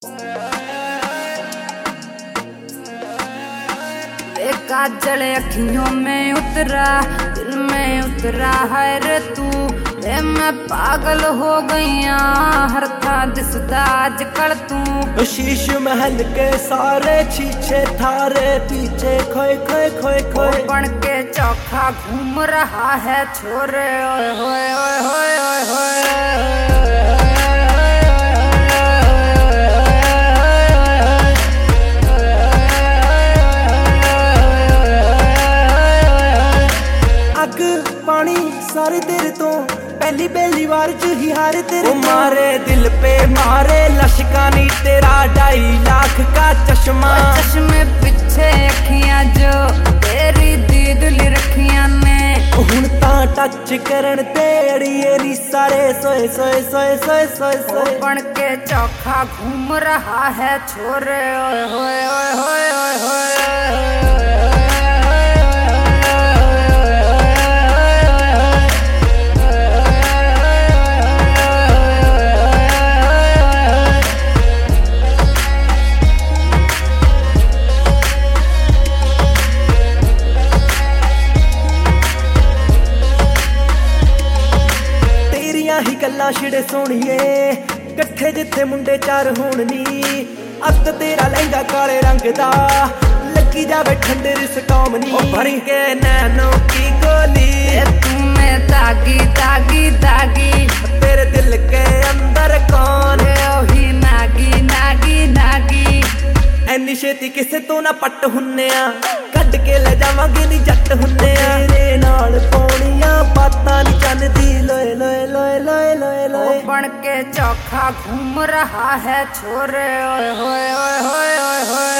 काजल अखियों में उतरा, दिल में उतरा है रे तू। मैं पागल हो गईया, हर था दिसदा आजकल तू। शीश महल के सारे शीशे थारे पीछे खोए खोए खोए खोए। बन के चौखा घूम रहा है छोरे, ओए होए ओए होए ओए होए। पानी सारे तेरे तो पहली पहली बार च ही हारे तेरे। ओ मारे दिल पे मारे लशकानी तेरा 2.5 लाख का चश्मा। चश्मे पीछे अखियां जो तेरी दीदली रखियां ने। हुण तां टच करन ते अड़िए नी सारे सोए सोए सोए सोए सोए सोए। बन के चौखा घूम रहा है छोरे, ओए होए ओए होए ओए होए। ही गल्ला छिड़े सोनिए कट्ठे जिथे मुंडे 4 होण नी। अत तेरा लहंगा काले रंग दा लगी जावे ठंडे रिस कौम नी। भर के नैनो की गोली तूने दागी दागी दागी। तेरे दिल के अंदर कौन ओही नागी नागी नागी। एनी छेती किसे तो ना पट हुन्ने आ, कड के ले जावांगे नी जट हुन्ने आ। तेरे नाल पौणियां बातां नी चलदी लोए लोए लोए लोए लोए लोए। बन के चौखा घूम रहा है छोरे, ओए होए ओए होए ओए होए।